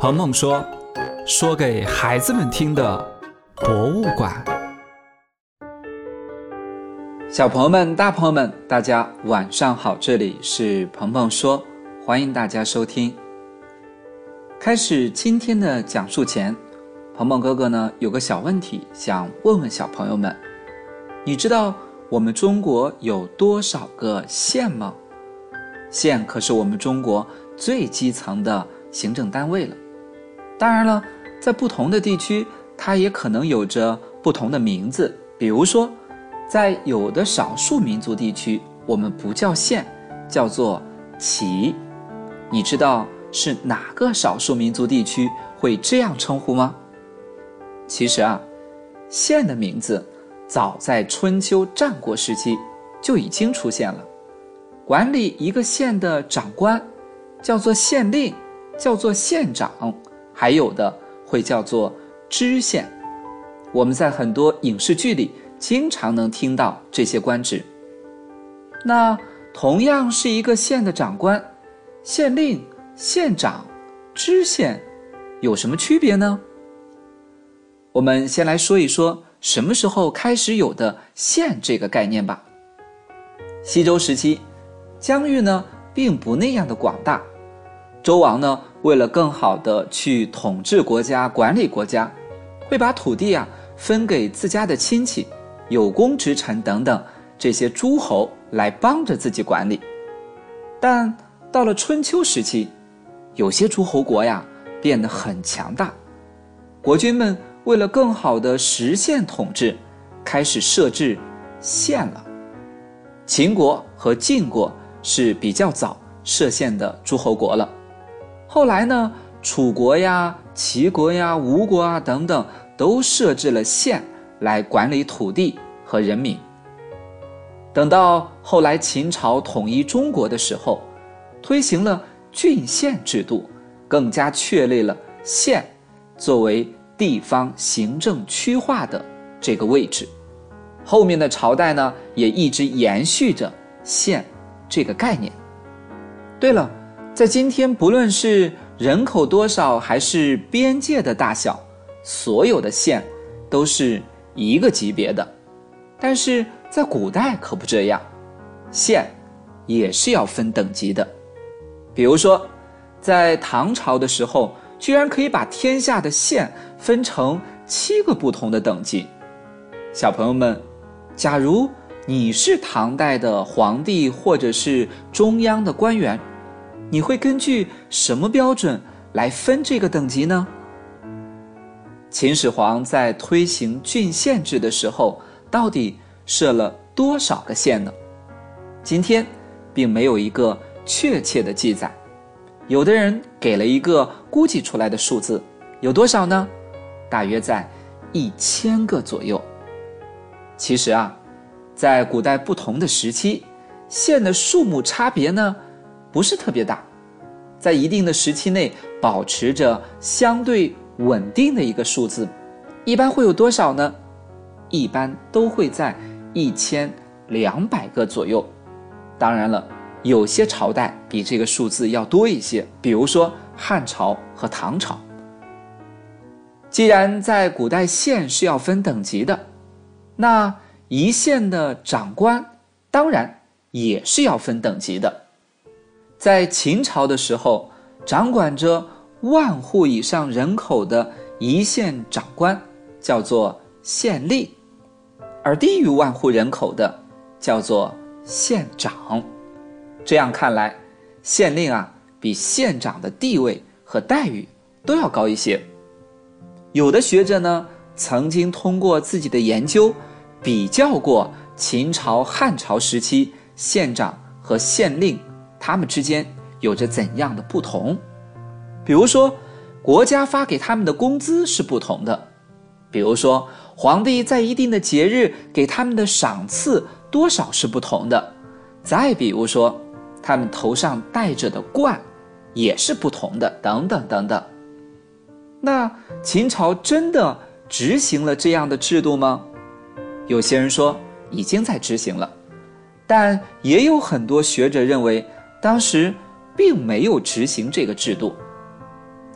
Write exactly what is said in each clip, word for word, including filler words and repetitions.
鹏鹏说，说给孩子们听的博物馆。小朋友们、大朋友们，大家晚上好，这里是鹏鹏说，欢迎大家收听。开始今天的讲述前，鹏鹏哥哥呢有个小问题想问问小朋友们，你知道我们中国有多少个县吗？县可是我们中国最基层的行政单位了。当然了，在不同的地区，它也可能有着不同的名字。比如说，在有的少数民族地区，我们不叫县，叫做旗。你知道是哪个少数民族地区会这样称呼吗？其实啊，县的名字早在春秋战国时期就已经出现了。管理一个县的长官叫做县令，叫做县长，还有的会叫做知县。我们在很多影视剧里经常能听到这些官职。那同样是一个县的长官，县令、县长、知县有什么区别呢？我们先来说一说什么时候开始有的县这个概念吧。西周时期，疆域呢并不那样的广大，周王呢为了更好的去统治国家、管理国家，会把土地啊分给自家的亲戚、有功之臣等等这些诸侯来帮着自己管理。但到了春秋时期，有些诸侯国呀变得很强大，国君们为了更好的实现统治，开始设置县了。秦国和晋国是比较早设县的诸侯国了。后来呢，楚国呀、齐国呀、吴国啊等等都设置了县来管理土地和人民。等到后来秦朝统一中国的时候，推行了郡县制度，更加确立了县作为地方行政区划的这个位置。后面的朝代呢，也一直延续着县这个概念。对了，在今天不论是人口多少还是边界的大小，所有的县都是一个级别的。但是在古代可不这样，县也是要分等级的。比如说，在唐朝的时候，居然可以把天下的县分成七个不同的等级。小朋友们，假如你是唐代的皇帝或者是中央的官员，你会根据什么标准来分这个等级呢？秦始皇在推行郡县制的时候，到底设了多少个县呢？今天并没有一个确切的记载，有的人给了一个估计出来的数字，有多少呢？大约在一千个左右。其实啊，在古代不同的时期，县的数目差别呢不是特别大，在一定的时期内保持着相对稳定的一个数字，一般会有多少呢？一般都会在一千两百个左右。当然了，有些朝代比这个数字要多一些，比如说汉朝和唐朝。既然在古代县是要分等级的，那一县的长官当然也是要分等级的。在秦朝的时候，掌管着万户以上人口的一县长官叫做县令，而低于万户人口的叫做县长。这样看来，县令啊比县长的地位和待遇都要高一些。有的学者呢曾经通过自己的研究比较过秦朝、汉朝时期县长和县令他们之间有着怎样的不同。比如说，国家发给他们的工资是不同的，比如说皇帝在一定的节日给他们的赏赐多少是不同的，再比如说他们头上戴着的冠也是不同的，等等等等。那秦朝真的执行了这样的制度吗？有些人说已经在执行了，但也有很多学者认为当时并没有执行这个制度。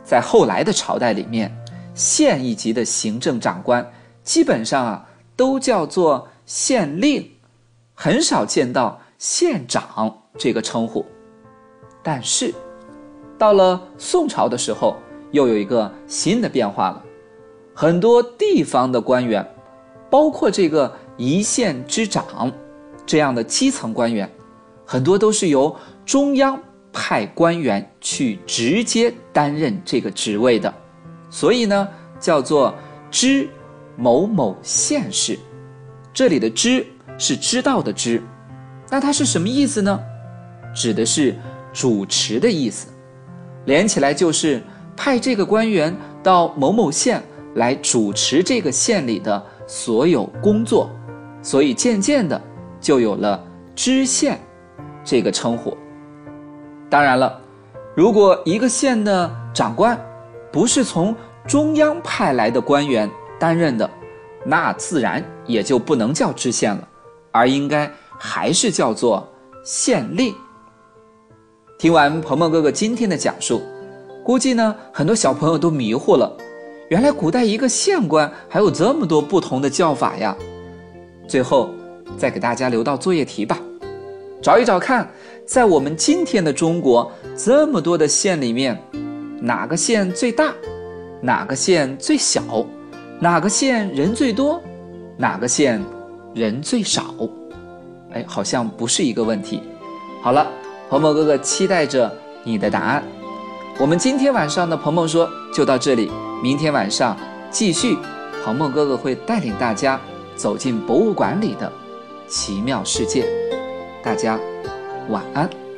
在后来的朝代里面，县一级的行政长官基本上啊都叫做县令，很少见到县长这个称呼。但是到了宋朝的时候，又有一个新的变化了，很多地方的官员，包括这个一县之长这样的基层官员，很多都是由中央派官员去直接担任这个职位的，所以呢叫做知某某县事。这里的知是知道的知，那它是什么意思呢？指的是主持的意思，连起来就是派这个官员到某某县来主持这个县里的所有工作，所以渐渐的就有了知县这个称呼。当然了，如果一个县的长官不是从中央派来的官员担任的，那自然也就不能叫知县了，而应该还是叫做县令。听完鹏鹏哥哥今天的讲述，估计呢很多小朋友都迷糊了，原来古代一个县官还有这么多不同的叫法呀。最后再给大家留道作业题吧，找一找看，在我们今天的中国这么多的县里面，哪个县最大，哪个县最小，哪个县人最多，哪个县人最少？哎，好像不是一个问题。好了，鹏鹏哥哥期待着你的答案。我们今天晚上的鹏鹏说就到这里，明天晚上继续，鹏鹏哥哥会带领大家走进博物馆里的奇妙世界。大家晚安。